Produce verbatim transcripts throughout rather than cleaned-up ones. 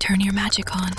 Turn your magic on.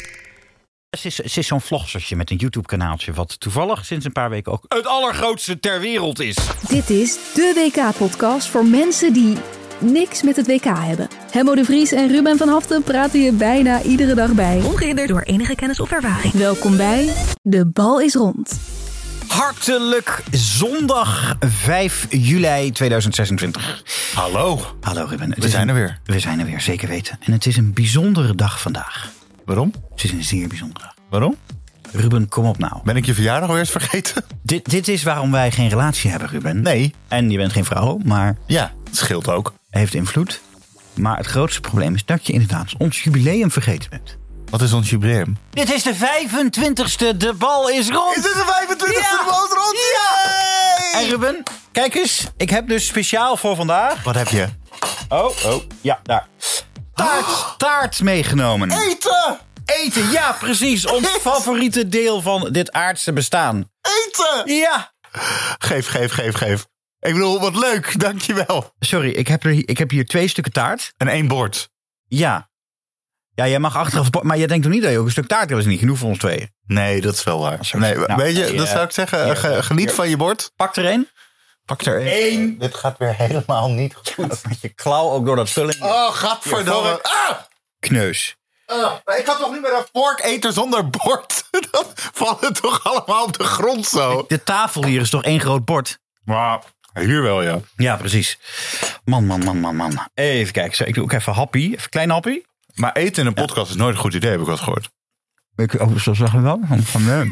Ze is, ze is zo'n vlogsertje met een YouTube-kanaaltje... wat toevallig sinds een paar weken ook het allergrootste ter wereld is. Dit is de W K-podcast voor mensen die niks met het W K hebben. Hemmo de Vries en Ruben van Haften praten je bijna iedere dag bij. Ongehinderd door enige kennis of ervaring. Welkom bij De Bal is Rond. Hartelijk zondag vijf juli tweeduizend zesentwintig. Hallo. Hallo Ruben. Het We is zijn een, er weer. We zijn er weer, zeker weten. En het is een bijzondere dag vandaag. Waarom? Het is een zeer bijzondere dag. Waarom? Ruben, kom op nou. Ben ik je verjaardag alweer eens vergeten? Dit, dit is waarom wij geen relatie hebben, Ruben. Nee. En je bent geen vrouw, maar Ja, het scheelt ook. heeft invloed. Maar het grootste probleem is dat je inderdaad ons jubileum vergeten bent. Wat is ons jubileum? Dit is de vijfentwintigste De Bal is Rond. Is dit de vijfentwintigste Ja. De Bal is Rond? Ja. Yay! En Ruben, kijk eens. Ik heb dus speciaal voor vandaag... Wat heb je? Oh, oh, ja, daar. Taart, taart meegenomen. Eten! Eten, ja, precies. Ons favoriete deel van dit aardse bestaan. Eten! Ja. Geef, geef, geef, geef. Ik bedoel, wat leuk. Dankjewel. Sorry, ik heb, er, ik heb hier twee stukken taart. En één bord. Ja. Ja, jij mag achteraf... Maar jij denkt toch niet dat je ook een stuk taart hebt? Dat is niet genoeg voor ons tweeën. Nee, dat is wel waar. Nee, Nou, weet je, hier, dat zou ik zeggen. hier, ge- geniet hier. van je bord. Pak er één. Pak er één. Dit gaat weer helemaal niet goed. Met je klauw ook door dat vulling. Oh, gadverdamme. Hier, Ah! Kneus. Uh, ik had toch niet meer een vork eten zonder bord? Dan vallen toch allemaal op de grond zo? De tafel hier is toch één groot bord? Maar hier wel, ja. Ja, precies. Man, man, man, man, man. Even kijken. Zo, ik doe ook even happy. Even een klein happy. Maar eten in een podcast is nooit een goed idee, heb ik wel eens gehoord. Ik, oh, zo zeggen we wel. Van nee.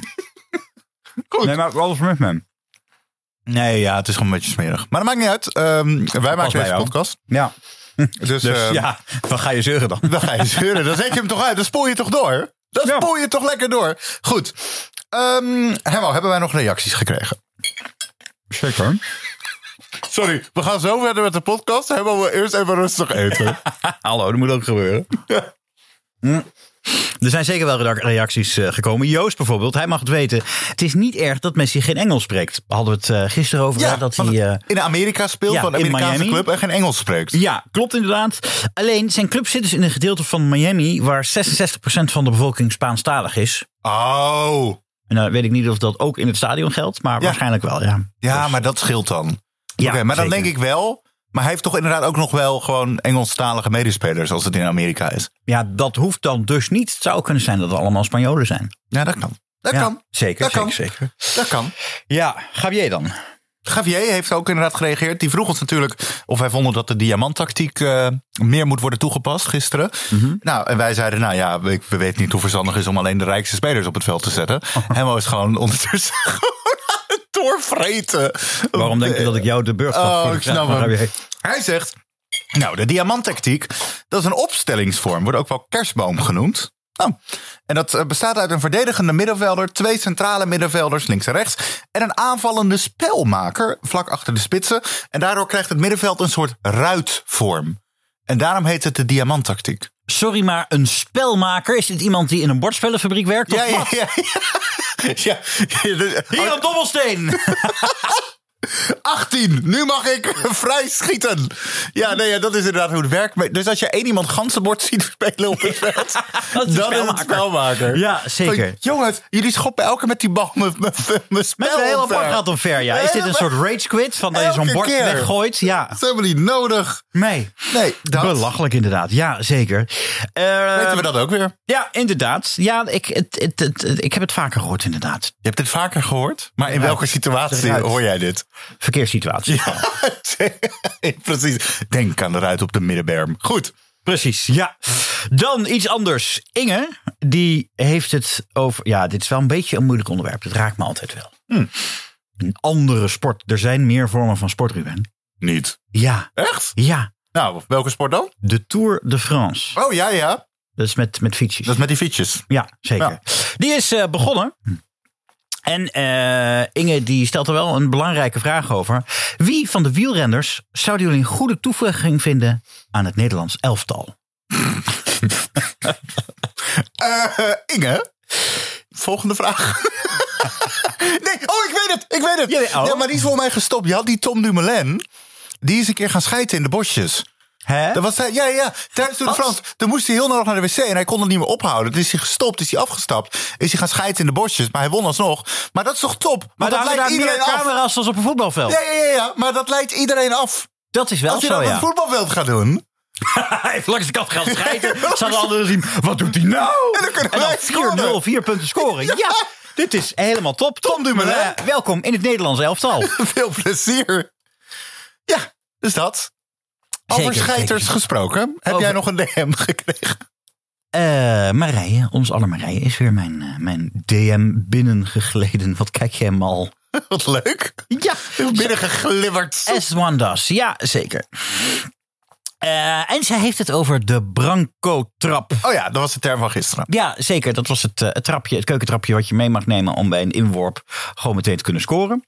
Goed. Nee, maar alles met me. Nee, ja, het is gewoon een beetje smerig. Maar dat maakt niet uit. Um, wij maken bij deze jou. podcast. Ja. Dus, Dus uh, ja, wat ga je zeuren dan? dan ga je zeuren. Dan zet je hem toch uit. Dan spoel je toch door? Dan Ja. spoel je toch lekker door. Goed. Um, Hemmo, hebben wij nog reacties gekregen? Zeker. Sorry, we gaan zo verder met de podcast. Hemmo, we eerst even rustig eten. Hallo, dat moet ook gebeuren. Hm. Er zijn zeker wel reacties uh, gekomen. Joost bijvoorbeeld, hij mag het weten. Het is niet erg dat Messi geen Engels spreekt. We hadden het uh, gisteren over. Ja, hè, dat van hij, uh, in Amerika speelt, ja, van een in Amerikaanse Miami. club en geen Engels spreekt. Ja, klopt inderdaad. Alleen zijn club zit dus in een gedeelte van Miami waar zesenzestig procent van de bevolking Spaanstalig is. Oh. En dan weet ik niet of dat ook in het stadion geldt, maar Ja. waarschijnlijk wel, ja. Ja, Dus, maar dat scheelt dan. ja, Oké, maar dan zeker. denk ik wel. Maar hij heeft toch inderdaad ook nog wel gewoon Engelstalige medespelers als het in Amerika is. Ja, dat hoeft dan dus niet. Het zou kunnen zijn dat het allemaal Spanjolen zijn. Ja, dat kan. Dat Ja, kan. Zeker, Dat zeker, kan. zeker. Dat kan. Ja, Javier dan? Javier heeft ook inderdaad gereageerd. Die vroeg ons natuurlijk of wij vonden dat de diamanttactiek uh, meer moet worden toegepast gisteren. Mm-hmm. Nou, en wij zeiden, nou ja, we, we weten niet hoe verstandig is om alleen de rijkste spelers op het veld te zetten. Oh. Hemmo is gewoon ondertussen gewoon aan het doorvreten. Waarom denk je dat ik jou de beurt gaf? Oh, voor de ik vraag snap van hem. Javier? Hij zegt, nou, de diamanttactiek, dat is een opstellingsvorm. Wordt ook wel kerstboom genoemd. Oh. En dat bestaat uit een verdedigende middenvelder, twee centrale middenvelders links en rechts en een aanvallende spelmaker vlak achter de spitsen. En daardoor krijgt het middenveld een soort ruitvorm. En daarom heet het de diamanttactiek. Sorry, maar een spelmaker, is dit iemand die in een bordspellenfabriek werkt? Ja, of ja, wat? ja. ja. ja dus- Hier op dobbelsteen! achttien, nu mag ik vrij schieten. Ja, nee, ja, dat is inderdaad hoe het werkt. Dus als je één iemand ganzenbord ziet spelen op het veld, Dat is een dan is het spelmaker. spelmaker. Ja, zeker. Van, jongens, jullie schoppen elke keer met die bal mijn mijn Met spel een hele omver. bord gaat omver, ja. Is dit een soort rage quit? Van dat je zo'n Elke bord keer. weggooit? Ja. Dat is helemaal niet nodig. Nee. Nee, dat. Belachelijk inderdaad. Ja, zeker. Uh, Weten we dat ook weer? Ja, inderdaad. Ja, ik, het, het, het, het- ik heb het vaker gehoord inderdaad. Je hebt dit vaker gehoord? Maar in Ja, welke situatie eruit. hoor jij dit? Verkeerssituatie. Precies. Denk aan de ruit op de middenberm. Goed. Precies, ja. Dan iets anders. Inge, die heeft het over... Ja, dit is wel een beetje een moeilijk onderwerp. Dat raakt me altijd wel. Hm. Een andere sport. Er zijn meer vormen van sport, Ruben. Niet. Ja, Echt? ja. Nou, welke sport dan? De Tour de France. Oh, ja, ja. Dat is met, met fietsjes. Dat is met die fietsjes. Ja, zeker. Ja. Die is uh, begonnen. En uh, Inge die stelt er wel een belangrijke vraag over. Wie van de wielrenners zouden jullie een goede toevoeging vinden aan het Nederlands elftal? Uh, Inge? Volgende vraag. Nee, oh, ik weet het, ik weet het. Ja, oh. Ja, maar die is voor mij gestopt. Je had die Tom Dumoulin. Die is een keer gaan schijten in de bosjes. Hè? Dat was, hij- ja, ja, tijdens de Tour de Wat? France. Toen moest hij heel nodig naar de wc en hij kon het niet meer ophouden. Toen is hij gestopt, is hij afgestapt. Is hij gaan scheiden in de bosjes, maar hij won alsnog. Maar dat is toch top? Maar Want daar dat hangen leidt daar meer iedereen af. camera's als op een voetbalveld. Ja, ja, ja, ja, maar dat leidt iedereen af. Dat is wel Als je zo, dat op ja. een voetbalveld gaat doen. Hij heeft langs de kant gaan schijten. Zouden anderen zien, wat doet hij nou? En dan kunnen En dan wij vier nul, scoren. vier punten scoren. Ja, dit is helemaal top. Tom Dumoulin. Eh, welkom in het Nederlandse elftal. Veel plezier. Ja, dus dat. Over Zeker, scheiters zeker. gesproken. Heb Over- jij nog een D M gekregen? Eh Marije, ons aller Marije, is weer mijn, eh, mijn D M binnengegleden. Wat kijk jij mal? Wat leuk. Ja, Binnengeglibberd. as one does. Ja, zeker. Eh, en zij heeft het over de Branco-trap. Oh ja, dat was de term van gisteren. Ja, zeker. Dat was het, eh, het trapje, het keukentrapje wat je mee mag nemen om bij een inworp gewoon meteen te kunnen scoren.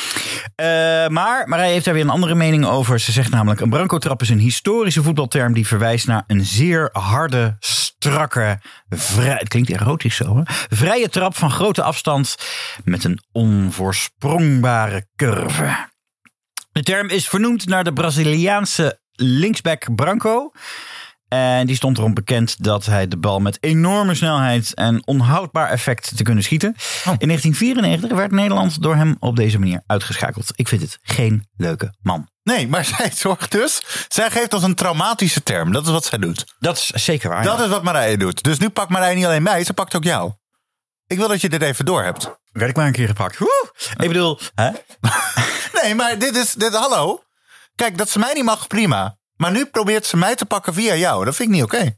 Uh, maar Marije heeft daar weer een andere mening over. Ze zegt namelijk, een Branco-trap is een historische voetbalterm die verwijst naar een zeer harde, strakke, vrij, het klinkt erotisch zo, hè? Vrije trap van grote afstand met een onvoorsprongbare curve. De term is vernoemd naar de Braziliaanse linksback Branco. En die stond erom bekend dat hij de bal met enorme snelheid en onhoudbaar effect te kunnen schieten. Oh. In negentien vierennegentig werd Nederland door hem op deze manier uitgeschakeld. Ik vind het geen leuke man. Nee, maar zij zorgt dus. Zij geeft ons een traumatische term. Dat is wat zij doet. Dat is zeker waar. Dat ja. is wat Marije doet. Dus nu pakt Marije niet alleen mij, ze pakt ook jou. Ik wil dat je dit even door hebt. Werd ik maar een keer gepakt. Woe! Ik bedoel, hè? Nee, maar dit is. Dit, hallo. Kijk, dat ze mij niet mag, prima. Maar nu probeert ze mij te pakken via jou. Dat vind ik niet oké.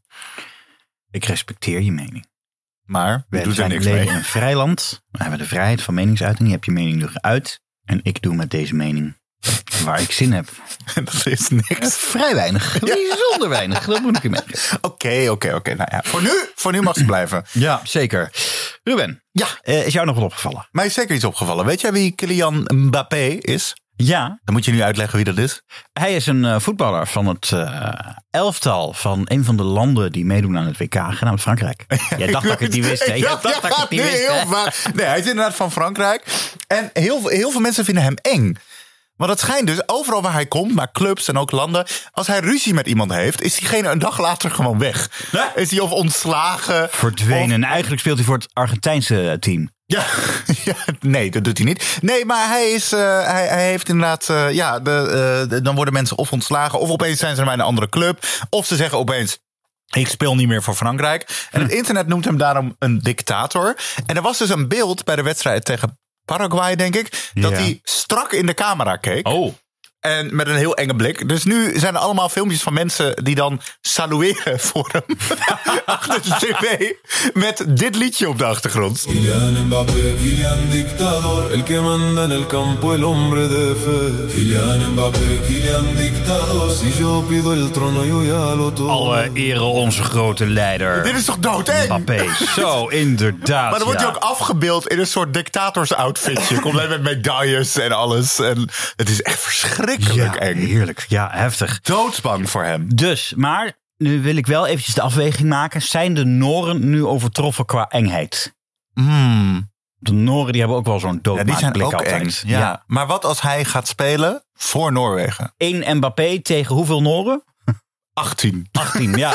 Ik respecteer je mening. Maar We we doet er zijn niks leven mee. in een vrij land. We hebben de vrijheid van meningsuiting. Je hebt je mening nu geuit. En ik doe met deze mening waar ik zin heb. Dat is niks. Vrij weinig. Bijzonder weinig. Dat moet ik je meegeven. Oké, oké, oké. Nou ja, voor nu, voor nu mag ze blijven. Ja, zeker. Ruben, Ja, eh, is jou nog wat opgevallen? mij is zeker iets opgevallen. Weet jij wie Kylian Mbappé is? Ja, Dan moet je nu uitleggen wie dat is. hij is een uh, voetballer van het uh, elftal van een van de landen die meedoen aan het W K, genaamd Frankrijk. Jij dacht dat ik het niet wist, hè? Jij dacht dat ik het niet nee, wist, heel hè? vaak. Nee, hij is inderdaad van Frankrijk. En heel, veel- heel veel mensen vinden hem eng. Want het schijnt dus, overal waar hij komt, naar clubs en ook landen, als hij ruzie met iemand heeft, is diegene een dag later gewoon weg. Ja. Is hij of ontslagen. Verdwenen. En eigenlijk speelt hij voor het Argentijnse team. Ja, ja, nee, dat doet hij niet. Nee, maar hij, is, uh, hij, hij heeft inderdaad... Uh, ja, de, uh, de, dan worden mensen of ontslagen, of opeens zijn ze bij een andere club. Of ze zeggen opeens, ik speel niet meer voor Frankrijk. En het internet noemt hem daarom een dictator. En er was dus een beeld bij de wedstrijd tegen Paraguay, denk ik, dat Ja. hij strak in de camera keek. Oh. En met een heel enge blik. Dus nu zijn er allemaal filmpjes van mensen die dan salueren voor hem. Achter de tv. Met dit liedje op de achtergrond. Kylian Mbappé, Kylian dictador, el que manda en el campo, el hombre de fe. Kylian Mbappé, Kylian dictador, si yo pido el trono yo ya lo tomo. Alle ere onze grote leider. Dit is toch doodeng? Mbappé. Zo, inderdaad. Maar dan wordt ja. hij ook afgebeeld in een soort dictators-outfitje. Komt alleen met medailles en alles. En het is echt verschrikkelijk ja, eng. heerlijk. Ja, heftig. Doodsbang voor hem. Dus, maar nu wil ik wel eventjes de afweging maken. Zijn de Noren nu overtroffen qua engheid? Hmm. De Noren die hebben ook wel zo'n Ja, die zijn doodmaakblik ook altijd. eng. Ja. Maar wat als hij gaat spelen voor Noorwegen? Eén Mbappé tegen hoeveel Noren? achttien. achttien, ja.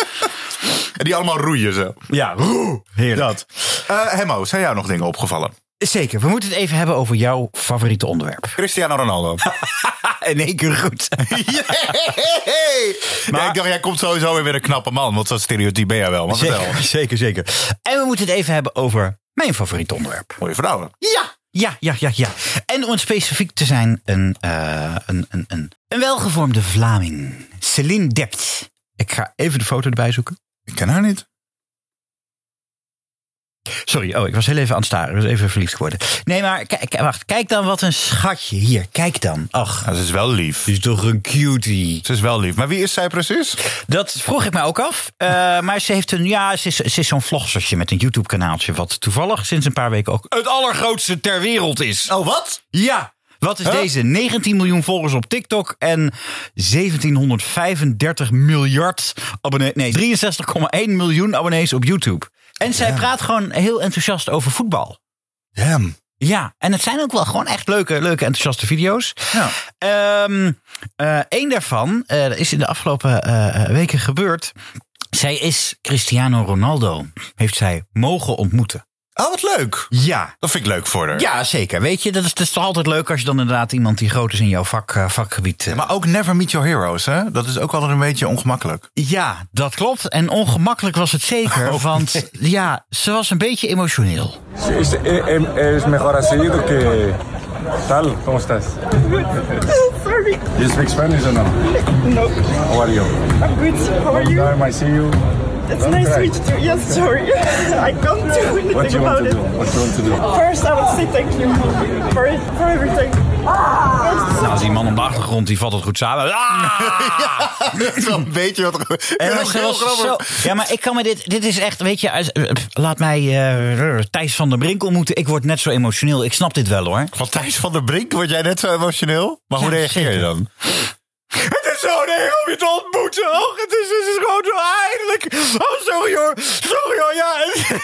En die allemaal roeien zo. Ja, heerlijk. Dat. Uh, Hemmo, zijn jou nog dingen opgevallen? Zeker, we moeten het even hebben over jouw favoriete onderwerp. Cristiano Ronaldo. In één keer goed. Yay! Maar- Ja, ik dacht, jij komt sowieso weer een knappe man. Want zo'n stereotype ben jij wel. Maar vertel. Zeker, zeker, zeker. En we moeten het even hebben over mijn favoriete onderwerp. Mooie vrouwen. Ja, ja, ja, ja, ja. En om het specifiek te zijn, een, uh, een, een, een, een welgevormde Vlaming. Celine Dept. Ik ga even de foto erbij zoeken. Ik ken haar niet. Sorry, oh, ik was heel even aan het staren. Ik was even verliefd geworden. Nee, maar kijk, wacht. Kijk dan wat een schatje. Hier, kijk dan. Ach, Ja, ze is wel lief. die is toch een cutie. Ze is wel lief. Maar wie is zij precies? Dat vroeg ik mij ook af. Uh, maar ze heeft een, ja, ze is, ze is zo'n vlogstertje met een YouTube-kanaaltje. Wat toevallig sinds een paar weken ook het allergrootste ter wereld is. Oh, wat? Ja, wat is Huh? deze? negentien miljoen volgers op TikTok en zeventienhonderdvijfendertig miljard abonnees. Nee, drieënzestig komma één miljoen abonnees op YouTube. En zij praat gewoon heel enthousiast over voetbal. Damn. Ja, en het zijn ook wel gewoon echt leuke, leuke enthousiaste video's. Ja. Um, uh, Eén daarvan uh, is in de afgelopen uh, weken gebeurd. Zij is Cristiano Ronaldo. Heeft zij mogen ontmoeten. Oh, wat leuk. Ja. Dat vind ik leuk voor haar. Ja, zeker. Weet je, dat is, dat is toch altijd leuk als je dan inderdaad iemand die groot is in jouw vak, uh, vakgebied... Uh... Ja, maar ook never meet your heroes, hè? Dat is ook altijd een beetje ongemakkelijk. Ja, dat klopt. En ongemakkelijk was het zeker. Oh, want nee. ja, ze was een beetje emotioneel. Es, es mejor así do que tal. ¿Cómo estás? Sorry. You speak Spanish or no? No. How are you? I'm good. How are Long you? time I see you. It's Don't nice to cry. meet you too. Yes, sorry. I can't do anything What you want about to it. do? What you want to do? First, I want to say thank you for, for everything. First, Nou, die man op de achtergrond, die valt het goed samen. Ah! Dat is wel een beetje wat er En en dat ook ze heel was grappig. zo, ja, maar ik kan me dit... Dit is echt, weet je... als- uh, laat mij uh, Thijs van der Brink ontmoeten. Ik word net zo emotioneel. Ik snap dit wel, hoor. Van Thijs van der Brink, word jij net zo emotioneel? Maar hoe Ja, reageer je zeker. dan? Het is zo'n eer om je te ontmoeten. Och, het is, het is gewoon zo eindelijk. Oh, sorry hoor. Sorry hoor, ja.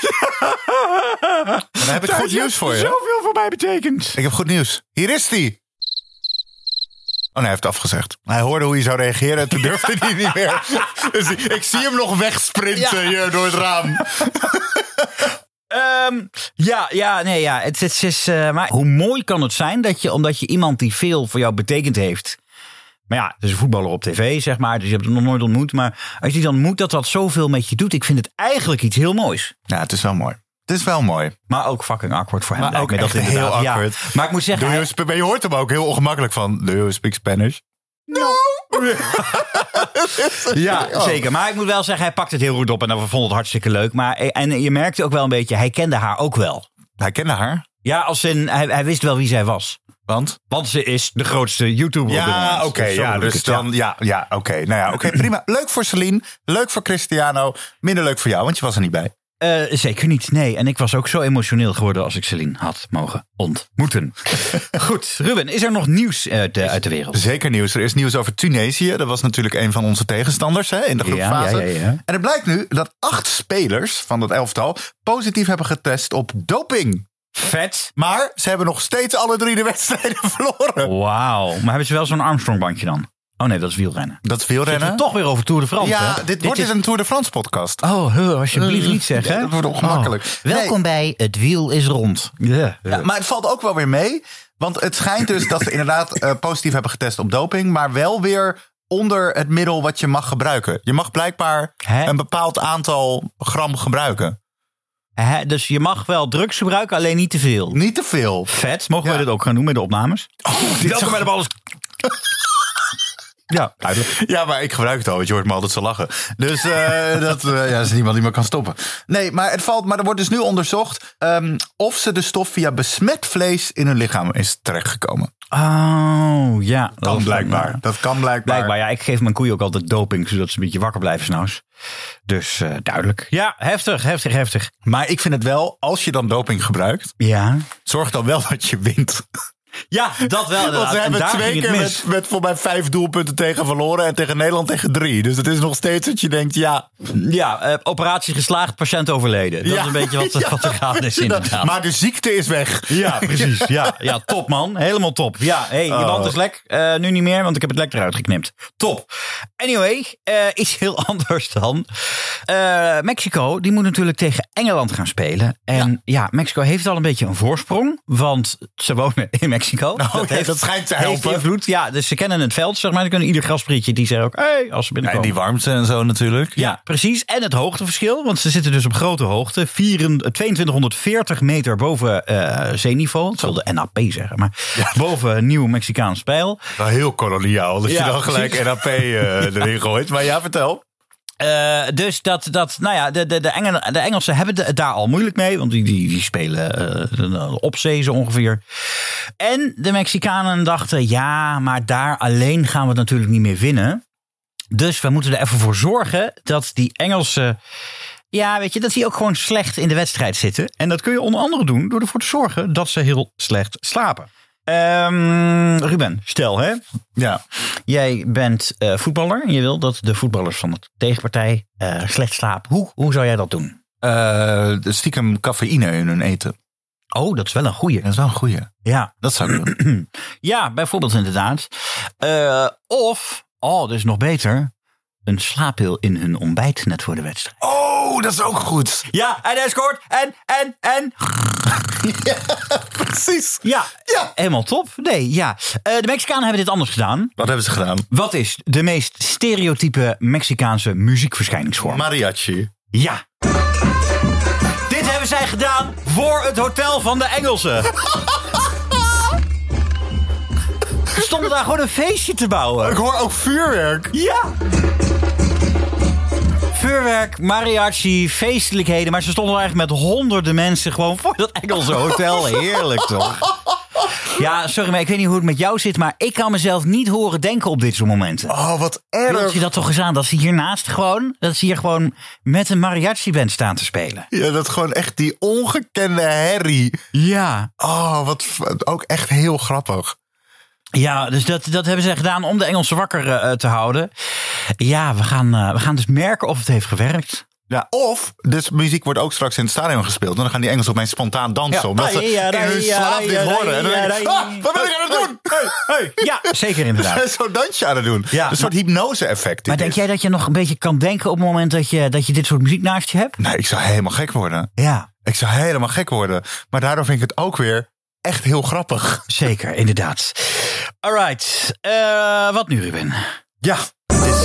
Dan heb ik goed nieuws voor je. Zoveel voor mij betekent. Ik heb goed nieuws. Hier is hij. Oh nee, hij heeft afgezegd. Hij hoorde hoe je zou reageren en toen durfde hij niet meer. Dus ik, ik zie hem nog wegsprinten Ja. hier door het raam. Um, ja, ja, nee, ja. Het, het is, uh, maar hoe mooi kan het zijn dat je, omdat je iemand die veel voor jou betekend heeft. Maar ja, het is een voetballer op tv, zeg maar. Dus je hebt hem nog nooit ontmoet. Maar als je die dan ontmoet, dat dat zoveel met je doet. Ik vind het eigenlijk iets heel moois. Ja, het is wel mooi. Het is wel mooi. Maar ook fucking awkward voor hem. Maar lijkt ook me echt dat heel inderdaad. awkward. Ja. Maar ik moet zeggen... Do you hij- sp- maar je hoort hem ook heel ongemakkelijk van. Do you speak Spanish? No. Ja, zeker. Maar ik moet wel zeggen, hij pakt het heel goed op. En we vonden het hartstikke leuk. Maar, en je merkte ook wel een beetje, hij kende haar ook wel. Hij kende haar. Ja, als in, hij, hij wist wel wie zij was. Want? Want ze is de grootste YouTuber op dit moment. Ja, oké. Zo ja, bedoel ik dus het, ja. dan, ja, ja oké. Nou ja, oké, prima. Leuk voor Celine. Leuk voor Cristiano. Minder leuk voor jou, want je was er niet bij. Uh, zeker niet, nee. En ik was ook zo emotioneel geworden als ik Celine had mogen ontmoeten. Goed, Ruben, is er nog nieuws uit de, uit de wereld? Zeker nieuws. Er is nieuws over Tunesië. Dat was natuurlijk een van onze tegenstanders hè, in de groepsfase. Ja, ja, ja, ja. En het blijkt nu dat acht spelers van dat elftal positief hebben getest op doping. Vet. Maar ze hebben nog steeds alle drie de wedstrijden verloren. Wauw. Maar hebben ze wel zo'n Armstrong-bandje dan? Oh nee, dat is wielrennen. Dat is Zitten wielrennen. we toch weer over Tour de France, Ja, hè? dit, wordt is... dus een Tour de France podcast. Oh, huh, alsjeblieft niet zeggen. Ja, dat wordt ongemakkelijk. Oh. Welkom bij Het Wiel is Rond. Ja. Ja, maar het valt ook wel weer mee. Want het schijnt dus dat ze inderdaad uh, positief hebben getest op doping. Maar wel weer onder het middel wat je mag gebruiken. Je mag blijkbaar Hè? een bepaald aantal gram gebruiken. Hè, dus je mag wel drugs gebruiken, alleen niet te veel. Niet te veel. Vet. Mogen Ja. wij dit ook gaan doen met de opnames? Oh, dit Welkom is- bij de ballen. Ja, duidelijk. Ja, maar ik gebruik het al, want je hoort me altijd zo lachen. Dus uh, dat, uh, ja, is niemand die me kan stoppen. Nee, maar, het valt, maar er wordt dus nu onderzocht um, of ze de stof via besmet vlees in hun lichaam is terechtgekomen. Oh, ja. Kan is blijkbaar. dan, uh, Dat kan blijkbaar. Blijkbaar, ja. Ik geef mijn koeien ook altijd doping, zodat ze een beetje wakker blijven s'nachts. Dus uh, duidelijk. Ja, heftig, heftig, heftig. Maar ik vind het wel, als je dan doping gebruikt, Ja. zorg dan wel dat je wint. Ja, dat wel inderdaad. Want ze En hebben daar twee ging het keer mis. met, met voor mij vijf doelpunten tegen verloren en tegen Nederland tegen drie. Dus het is nog steeds dat je denkt, ja. Ja, uh, operatie geslaagd, patiënt overleden. Dat ja, is een beetje wat, ja. wat er gaande is inderdaad. Maar de ziekte is weg. Ja, precies. Ja, ja, top man. Helemaal top. Ja, hey, je Oh. band is lek. Uh, nu niet meer, want ik heb het lek eruit geknipt. Top. Anyway, uh, iets heel anders dan. Uh, Mexico, die moet natuurlijk tegen Engeland gaan spelen. En ja. ja, Mexico heeft al een beetje een voorsprong. Want ze wonen in Mexico. Oh, dat, ja, heeft, dat schijnt te heeft helpen. invloed. Ja, dus ze kennen het veld, zeg maar. Ze kunnen ieder grasprietje die zeggen ook, hey, als ze En binnenkomen. die warmte en zo natuurlijk. Ja, precies. En het hoogteverschil. Want ze zitten dus op grote hoogte. tweeëntwintighonderdveertig meter boven uh, zeeniveau. Dat zal de N A P zeggen. Maar ja. boven Nieuw Mexicaans Pijl. Wel heel koloniaal. Dat Ja, je dan gelijk precies. N A P uh, erin gooit. Maar ja, vertel. Uh, dus dat, dat, nou ja, de, de, de, Engel, de Engelsen hebben het daar al moeilijk mee. Want die, die, die spelen uh, op zee zo ongeveer. En de Mexicanen dachten, ja, maar daar alleen gaan we het natuurlijk niet meer winnen. Dus we moeten er even voor zorgen dat die Engelsen, ja, weet je, dat die ook gewoon slecht in de wedstrijd zitten. En dat kun je onder andere doen door ervoor te zorgen dat ze heel slecht slapen. Um, Ruben, stel hè. Ja. Jij bent uh, voetballer en je wil dat de voetballers van de tegenpartij uh, slecht slapen. Hoe, hoe zou jij dat doen? Uh, stiekem cafeïne in hun eten. Oh, dat is wel een goeie. Dat is wel een goeie. Ja, Dat zou ik doen. ja bijvoorbeeld inderdaad. Uh, of, oh, dat is nog beter... een slaappil in hun ontbijt net voor de wedstrijd. Oh, dat is ook goed. Ja, en hij scoort. En, en, en... Ja, precies. Ja, Ja. helemaal top. Nee, ja. Uh, de Mexicanen hebben dit anders gedaan. Wat hebben ze gedaan? Wat is de meest stereotype Mexicaanse muziekverschijningsvorm? Mariachi. Ja. Dit hebben zij gedaan voor het hotel van de Engelsen. Ze stonden daar gewoon een feestje te bouwen. Ik hoor ook vuurwerk. Ja. Vuurwerk, mariachi, feestelijkheden. Maar ze stonden eigenlijk met honderden mensen gewoon voor dat Engelse hotel. Heerlijk toch? Ja, sorry, maar ik weet niet hoe het met jou zit. Maar ik kan mezelf niet horen denken op dit soort momenten. Oh, wat Beeld erg. je dat toch eens aan? Dat ze hiernaast gewoon, dat ze hier gewoon met een mariachi-band staan te spelen. Ja, dat gewoon echt die ongekende herrie. Ja. Oh, wat ook echt heel grappig. Ja, dus dat, dat hebben ze gedaan om de Engelsen wakker uh, te houden. Ja, we gaan, uh, we gaan dus merken of het heeft gewerkt. Ja, of, dus muziek wordt ook straks in het stadion gespeeld. En dan gaan die Engelsen opeens spontaan dansen. Omdat ze in hun slaap dit horen. En dan denk ik, ah, wat ben ik aan het doen? Hey, hey. Ja, zeker inderdaad. Zo'n dansje aan het doen. Ja, een soort hypnose-effect. Maar denk is. jij dat je nog een beetje kan denken op het moment dat je, dat je dit soort muziek naast je hebt? Nee, ik zou helemaal gek worden. Ja. Ik zou helemaal gek worden. Maar daardoor vind ik het ook weer echt heel grappig. Zeker, inderdaad. Alright, uh, wat nu Ruben? Ja, het is...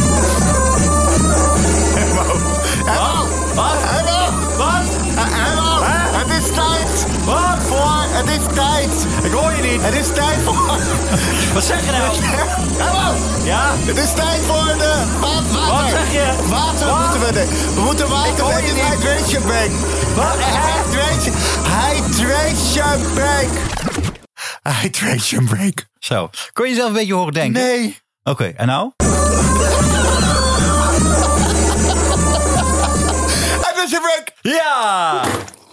Hello! Wat? Hello! Wat? Hello! Het is tijd! Wat? Voor, het is tijd! Ik hoor je niet. Het is tijd voor... Wat zeg je nou? Hello! Ja? Het is tijd voor de... Wat, water! Wat zeg je? Water Wat? moeten we... de- We moeten water... Ik hoor Het je is niet. hydration break! Wat? Hydration... Hydration break! Hydration break. Zo, kon je zelf een beetje horen denken? Nee. Oké, okay, en nou? Hydration break! Ja!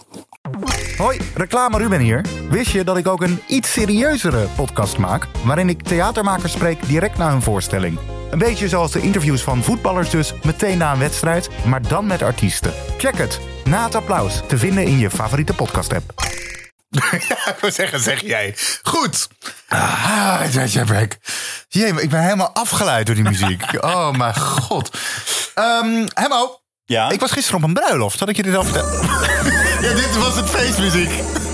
Hoi, reclame Ruben hier. Wist je dat ik ook een iets serieuzere podcast maak, waarin ik theatermakers spreek direct na hun voorstelling? Een beetje zoals de interviews van voetballers dus, meteen na een wedstrijd, maar dan met artiesten. Check het. Na het applaus. Te vinden in je favoriete podcast-app. Ja, ik wil zeggen, zeg jij. Goed. Ah, Hydration break. Jee, ik ben helemaal afgeleid door die muziek. Oh mijn god. Um, Hemmo. Ja? Ik was gisteren op een bruiloft. Had ik je dit al verteld? Ja, dit was het feestmuziek.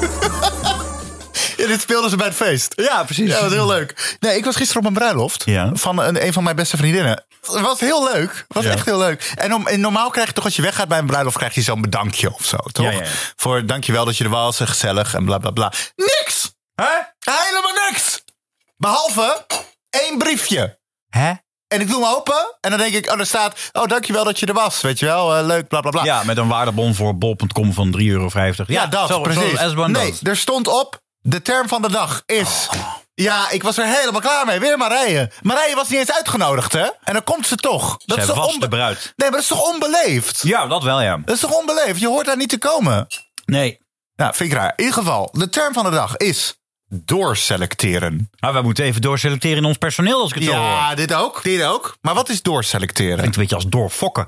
Ja, dit speelden ze bij het feest. Ja, precies. Ja, dat was heel leuk. Nee, ik was gisteren op een bruiloft Ja. van een, een van mijn beste vriendinnen. Het was heel leuk. Het was Ja. echt heel leuk. En, om, en normaal krijg je toch, als je weggaat bij een bruiloft, krijg je zo'n bedankje of zo, toch? Ja, ja, ja. Voor dankjewel dat je er was en gezellig en bla bla bla. Niks! Hè? Helemaal niks! Behalve één briefje. Hè? En ik doe hem open en dan denk ik, oh, er staat, oh, dankjewel dat je er was. Weet je wel, uh, leuk, bla bla bla. Ja, met een waardebon voor bol punt com van drie euro vijftig. Ja, dat, zo, precies. Zo, as one nee, does. er stond op, de term van de dag is... Oh. Ja, ik was er helemaal klaar mee. Weer Marije. Marije was niet eens uitgenodigd, hè? En dan komt ze toch. Dat Zij is toch was onbe- de bruid. Nee, maar dat is toch onbeleefd? Ja, dat wel, ja. Dat is toch onbeleefd? Je hoort daar niet te komen. Nee. Nou, vind ik raar. In ieder geval, de term van de dag is doorselecteren. Maar wij moeten even doorselecteren in ons personeel, als ik het zo hoor. Ja, dit ook. Dit ook. Maar wat is doorselecteren? Klinkt een beetje als doorfokken.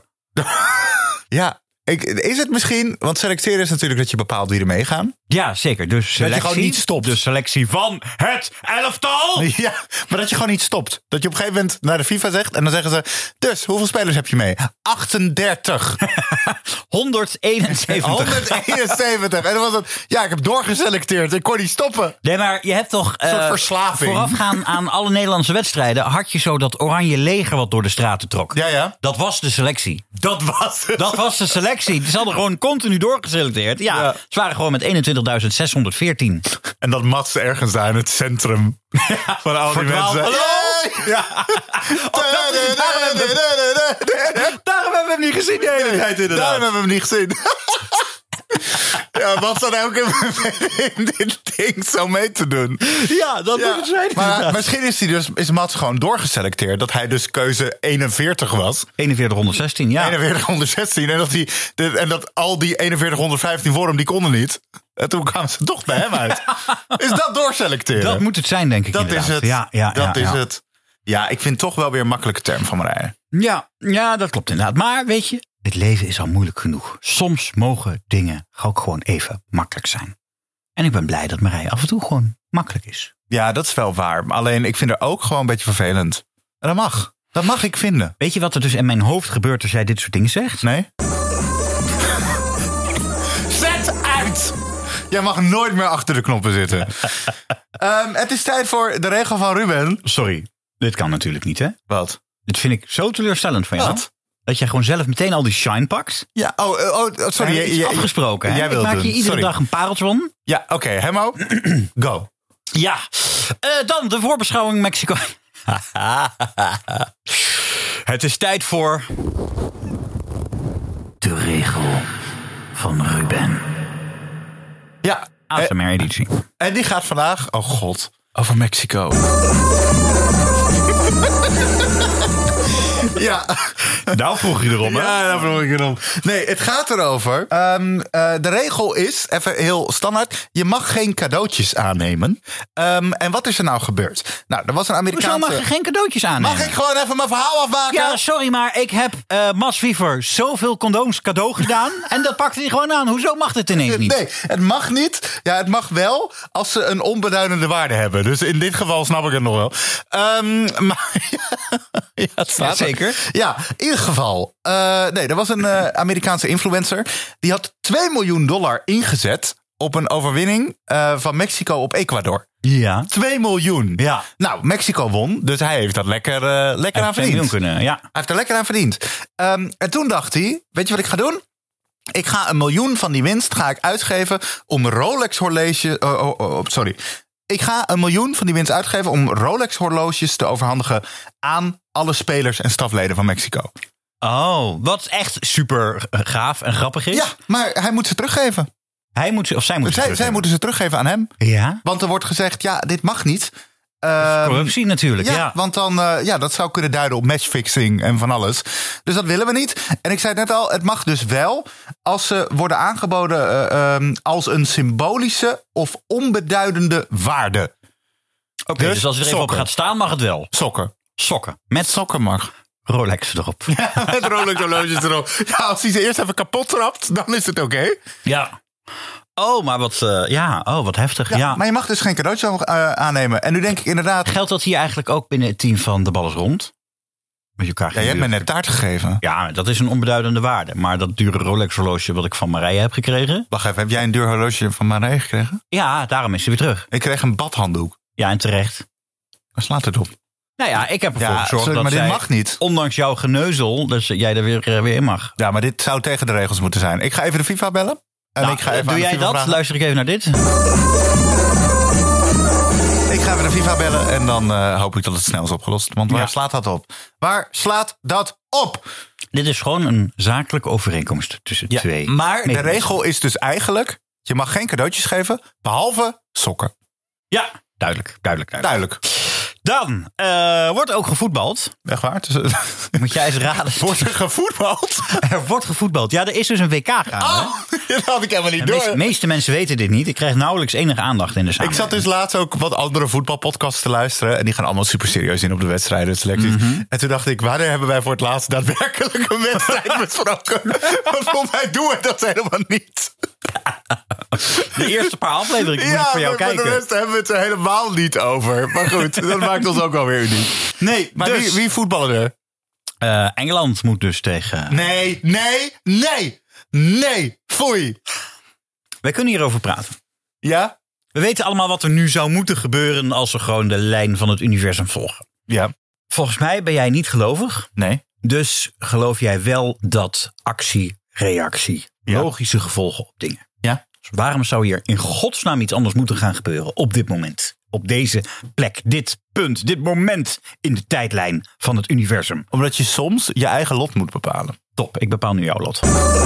Ja, ik, is het misschien... Want selecteren is natuurlijk dat je bepaalt wie er meegaan. Ja, zeker. Dus selectie, gewoon niet stopt. De selectie van het elftal. Ja, maar dat je gewoon niet stopt. Dat je op een gegeven moment naar de FIFA zegt... en dan zeggen ze... Dus, hoeveel spelers heb je mee? achtendertig. honderdeenenzeventig. honderdeenenzeventig. En dan was het... Ja, ik heb doorgeselecteerd. Ik kon niet stoppen. Nee, maar je hebt toch... Een soort eh, verslaving. Voorafgaan aan alle Nederlandse wedstrijden... had je zo dat oranje leger wat door de straten trok. Ja, ja. Dat was de selectie. Dat was het. Dat was de selectie. Ze hadden gewoon continu doorgeselecteerd. Ja, Ja. ze waren gewoon met eenentwintigduizend zeshonderdveertien. En dat Mats ergens daar in het centrum... van al die verdwaald. mensen... Hallo? Yay! Ja. Oh, dat is het. Daarom hebben we- Daarom hebben we hem niet gezien de hele tijd inderdaad. Daarom hebben we hem niet gezien. Ja, Mats dan ook in, in dit ding zo mee te doen. Ja, dat Ja, moet het zijn maar inderdaad. misschien is, hij dus, is Mats gewoon doorgeselecteerd. Dat hij dus keuze eenenveertig was. eenenveertig honderdzestien, ja. eenenveertig honderdzestien. En dat, die, de, en dat al die eenenveertig honderdvijftien voor hem, die konden niet. En toen kwamen ze toch bij hem uit. Is dat doorselecteren? Dat moet het zijn, denk ik Dat is inderdaad. het. Ja, ja, dat ja, is ja. het. Ja, ik vind toch wel weer een makkelijke term van Marije. Ja, ja, dat klopt inderdaad. Maar weet je, het leven is al moeilijk genoeg. Soms mogen dingen ook gewoon even makkelijk zijn. En ik ben blij dat Marije af en toe gewoon makkelijk is. Ja, dat is wel waar. Alleen ik vind er ook gewoon een beetje vervelend. En dat mag. Dat mag ik vinden. Weet je wat er dus in mijn hoofd gebeurt als jij dit soort dingen zegt? Nee? Zet uit! Jij mag nooit meer achter de knoppen zitten. um, het is tijd voor de regel van Ruben. Sorry, dit kan natuurlijk niet, hè? Wat? Dit vind ik zo teleurstellend van jou. Wat? Dat jij gewoon zelf meteen al die shine pakt. Ja, oh, oh, oh sorry. Ja, Jij, jij, afgesproken, hè? Jij Ik wilt maak je doen. iedere Sorry. dag een pareltje om. Ja, oké. Okay, Hemmo, go. Ja, uh, dan de voorbeschouwing Mexico. Het is tijd voor... de regel van Ruben. Ja. A S M R-editie. En die gaat vandaag, oh god, over Mexico. Ja. Nou vroeg je erom, hè? Ja, daar vroeg ik erom. Nee, het gaat erover. Um, uh, de regel is, even heel standaard, je mag geen cadeautjes aannemen. Um, en wat is er nou gebeurd? Nou, er was een Amerikaanse... Hoezo mag je geen cadeautjes aannemen? Mag ik gewoon even mijn verhaal afmaken? Ja, sorry, maar ik heb uh, Mas Wiever zoveel condooms cadeau gedaan. En dat pakte hij gewoon aan. Hoezo mag het ineens niet? Nee, het mag niet. Ja, het mag wel als ze een onbeduidende waarde hebben. Dus in dit geval snap ik het nog wel. Um, maar ja, het staat ja, zeker. Ja, in ieder geval. Uh, nee, er was een uh, Amerikaanse influencer. Die had twee miljoen dollar ingezet op een overwinning uh, van Mexico op Ecuador. Ja. twee miljoen. Ja. Nou, Mexico won, dus hij heeft dat lekker, uh, lekker aan verdiend. Kunnen, ja. Hij heeft er lekker aan verdiend. Um, en toen dacht hij, weet je wat ik ga doen? Ik ga een miljoen van die winst ga ik uitgeven om Rolex horloge. Oh, oh, oh, sorry. Ik ga een miljoen van die winst uitgeven om Rolex horloges te overhandigen aan alle spelers en stafleden van Mexico. Oh, wat echt super gaaf en grappig is. Ja, maar hij moet ze teruggeven. Hij moet ze, of zij moet ze zij, zij moeten ze teruggeven aan hem. Ja. Want er wordt gezegd, ja, dit mag niet. Uh, Corruptie natuurlijk, ja. ja. Want dan, uh, ja, dat zou kunnen duiden op matchfixing en van alles. Dus dat willen we niet. En ik zei het net al, het mag dus wel als ze worden aangeboden uh, um, als een symbolische of onbeduidende waarde. Oké, okay, dus, dus als er even sokken. op gaat staan, mag het wel. Sokken. Sokken. Met sokken mag. Rolex erop. Ja, met Rolex horloges erop. Ja, als hij ze eerst even kapot trapt, dan is het oké. Okay. Ja. Oh, maar wat, uh, ja, oh, wat heftig. Ja, ja. Maar je mag dus geen cadeautje uh, aannemen. En nu denk ik inderdaad... Geldt dat hier eigenlijk ook binnen het team van De Bal is Rond? Met je elkaar ja, jij hebt me net taart gegeven. Ja, dat is een onbeduidende waarde. Maar dat dure Rolex horloge wat ik van Marije heb gekregen... Wacht even, heb jij een duur horloge van Marije gekregen? Ja, daarom is ze weer terug. Ik kreeg een badhanddoek. Ja, en terecht. Waar slaat het op? Nou ja, ik heb ervoor ja, gezorgd sorry, dat maar zij, dit mag niet. Ondanks jouw geneuzel, dus jij er weer, uh, weer in mag. Ja, maar dit zou tegen de regels moeten zijn. Ik ga even de FIFA bellen. En nou, ik ga even doe jij FIFA dat? vragen. Luister ik even naar dit. Ik ga even de FIFA bellen en dan uh, hoop ik dat het snel is opgelost. Want waar ja. slaat dat op? Waar slaat dat op? Dit is gewoon een zakelijke overeenkomst tussen ja, twee. Maar de regel is dus eigenlijk, je mag geen cadeautjes geven, behalve sokken. Ja, duidelijk, duidelijk, duidelijk. duidelijk. Dan uh, wordt ook gevoetbald. Echt waar? Moet jij eens raden. Wordt er gevoetbald? Er wordt gevoetbald. Ja, er is dus een W K gaande. Oh, dat had ik helemaal niet de door. meeste, meeste mensen weten dit niet. Ik krijg nauwelijks enige aandacht in de samenleving. Ik zat dus laatst ook wat andere voetbalpodcasts te luisteren. En die gaan allemaal super serieus in op de wedstrijden. Selecties. Mm-hmm. En toen dacht ik, wanneer hebben wij voor het laatst daadwerkelijk een wedstrijd besproken? Want volgens mij doen we dat helemaal niet. De eerste paar afleveringen moet ja, ik voor jou maar kijken. Ja, de rest hebben we het er helemaal niet over. Maar goed, dat maakt ons ook alweer uniek. Nee, maar dus, wie, wie voetballen er? Uh, Engeland moet dus tegen... Nee, nee, nee, nee, foei. Wij kunnen hierover praten. Ja? We weten allemaal wat er nu zou moeten gebeuren als we gewoon de lijn van het universum volgen. Ja. Volgens mij ben jij niet gelovig. Nee. Dus geloof jij wel dat actie, reactie, ja. logische gevolgen op dingen. Ja. Dus waarom zou hier in godsnaam iets anders moeten gaan gebeuren op dit moment? Op deze plek, dit punt, dit moment in de tijdlijn van het universum. Omdat je soms je eigen lot moet bepalen. Top, ik bepaal nu jouw lot.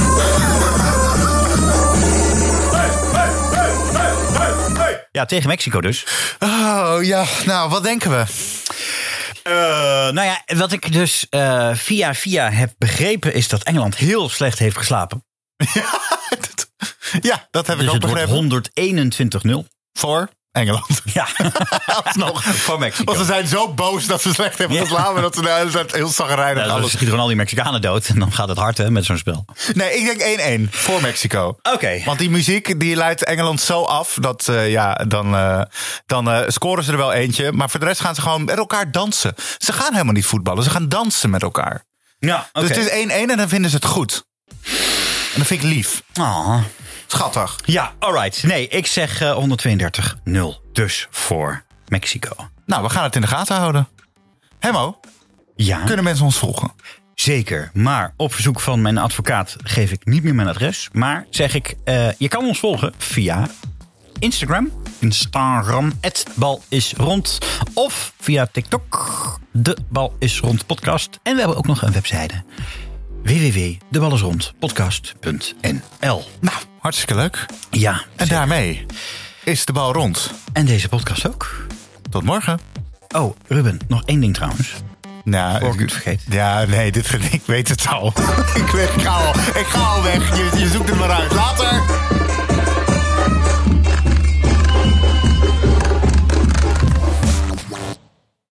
Ja, tegen Mexico dus. Oh ja, nou, wat denken we? Uh, nou ja, wat ik dus uh, via via heb begrepen is dat Engeland heel slecht heeft geslapen. Ja, dat, ja, dat heb dus ik ook begrepen. Dus het wordt honderdeenentwintig nul. Voor? Engeland. Ja, Alsnog. voor Mexico. Want ze zijn zo boos dat ze slecht hebben Ja. geslagen... dat ze de hele tijd heel zagrijnig Ja, dan alles... schieten gewoon al die Mexicanen dood. En dan gaat het hard hè, met zo'n spel. Nee, ik denk één-één voor Mexico. Oké. Want die muziek die leidt Engeland zo af... dat uh, ja, dan, uh, dan uh, scoren ze er wel eentje. Maar voor de rest gaan ze gewoon met elkaar dansen. Ze gaan helemaal niet voetballen. Ze gaan dansen met elkaar. Ja, oké. Dus het is één-één en dan vinden ze het goed. En dat vind ik lief. Oh. Schattig. Ja, alright. Nee, ik zeg uh, honderdtweeëndertig nul. Dus voor Mexico. Nou, we gaan het in de gaten houden. Hemmo, Ja, kunnen mensen ons volgen? zeker. Maar op verzoek van mijn advocaat geef ik niet meer mijn adres. Maar zeg ik, uh, je kan ons volgen via Instagram. Instagram, het bal is rond. Of via TikTok, de bal is rond podcast. En we hebben ook nog een website. w w w punt de bal is rond podcast punt n l. Nou, hartstikke leuk. Ja, En zeker. daarmee is de bal rond. En deze podcast ook. Tot morgen. Oh, Ruben, nog één ding trouwens. Nou, Voor ik het vergeet. Ja, nee, dit, ik weet het al. ik, weet, ik, ga al ik ga al weg. Je, je zoekt het maar uit. Later.